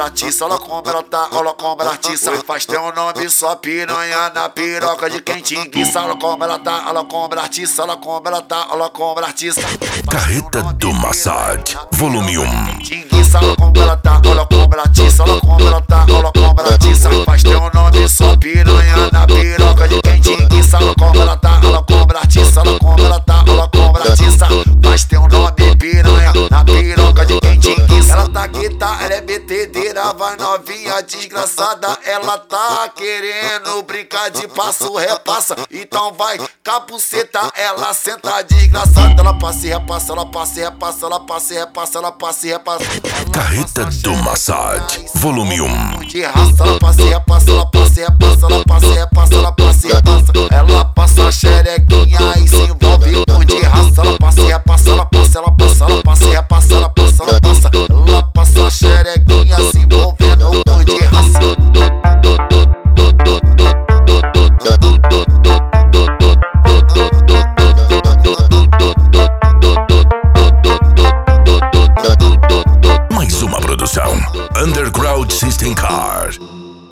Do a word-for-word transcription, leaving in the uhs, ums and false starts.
ela atiça, olha como ela tá, olha como ela atiça. Faz teu nome só piranha na piroca de quem te enguiça. Olha como ela tá, olha como ela atiça, olha como ela tá, olha como ela atiça. Carreta do Massad, volume um. Te enguiça, olha como ela tá, olha como ela atiça, olha como ela tá, olha como ela atiça. Faz teu nome só piranha na piroca de quem te enguiça. Olha como ela tá, olha como ela atiça, olha como ela tá, olha como ela atiça. Faz teu nome piranha na piroca de quem te enguiça. Ela tá guita, ela é betedeira, vai novinha desgraçada. Ela tá querendo brincar de passo, repassa. Então vai, capuceta, ela senta desgraçada. Ela passa e repassa, ela passa e repassa, ela passa e repassa, ela passa e repassa. Carreta do Massad, volume um. De raça, ela passa e repassa, ela passa e repassa, ela passa e repassa, ela passa e repassa. Ela passa a xerequinha e se envolve com de raça. Ela passa e repassa, ela passa, ela passa, ela passa e repassa, ela passa, ela passa. Ela passa a xerequinha se envolvendo com de raça. Mais uma produção Underground System Car.